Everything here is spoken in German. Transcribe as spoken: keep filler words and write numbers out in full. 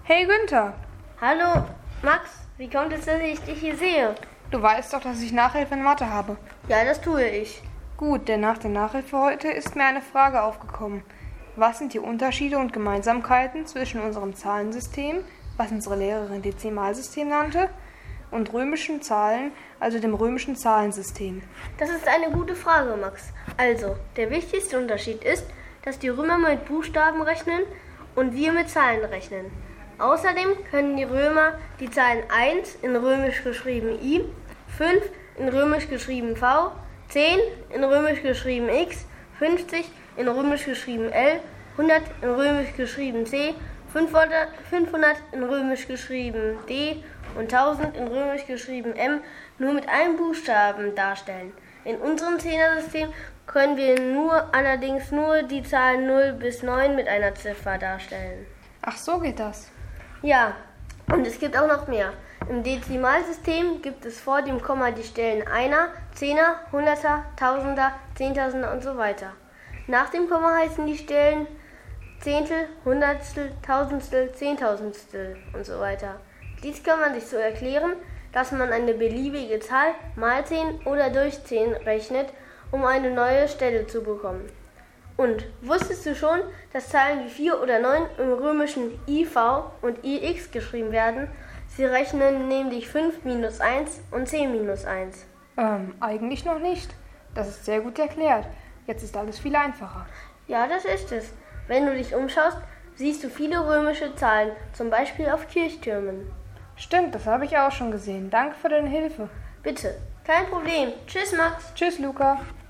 Hey Günther, Hallo, Max, wie kommt es, dass ich dich hier sehe? du weißt doch, dass ich Nachhilfe in Mathe habe. Ja, das tue ich. Gut, denn nach der Nachhilfe heute ist mir eine Frage aufgekommen. Was sind die Unterschiede und Gemeinsamkeiten zwischen unserem Zahlensystem, was unsere Lehrerin Dezimalsystem nannte, und römischen Zahlen, also dem römischen Zahlensystem? Das ist eine gute Frage, Max. Also, der wichtigste Unterschied ist, dass die Römer mit Buchstaben rechnen und wir mit Zahlen rechnen. Außerdem können die Römer die Zahlen eins in römisch geschrieben I, fünf in römisch geschrieben V, zehn in römisch geschrieben X, fünfzig in römisch geschrieben L, hundert in römisch geschrieben C, fünfhundert in römisch geschrieben D und tausend in römisch geschrieben M nur mit einem Buchstaben darstellen. In unserem Zehnersystem können wir nur allerdings nur die Zahlen null bis neun mit einer Ziffer darstellen. Ach, so geht das. Ja, und es gibt auch noch mehr. Im Dezimalsystem gibt es vor dem Komma die Stellen Einer, Zehner, Hunderter, Tausender, Zehntausender und so weiter. Nach dem Komma heißen die Stellen Zehntel, Hundertstel, Tausendstel, Zehntausendstel und so weiter. Dies kann man sich so erklären, dass man eine beliebige Zahl mal zehn oder durch zehn rechnet, um eine neue Stelle zu bekommen. Und wusstest du schon, dass Zahlen wie vier oder neun im römischen I V und I X geschrieben werden? Sie rechnen nämlich fünf minus eins und zehn minus eins. Ähm, eigentlich noch nicht. Das ist sehr gut erklärt. Jetzt ist alles viel einfacher. Ja, das ist es. Wenn du dich umschaust, siehst du viele römische Zahlen, zum Beispiel auf Kirchtürmen. Stimmt, das habe ich auch schon gesehen. Danke für deine Hilfe. Bitte, kein Problem. Tschüss, Max. Tschüss, Luca.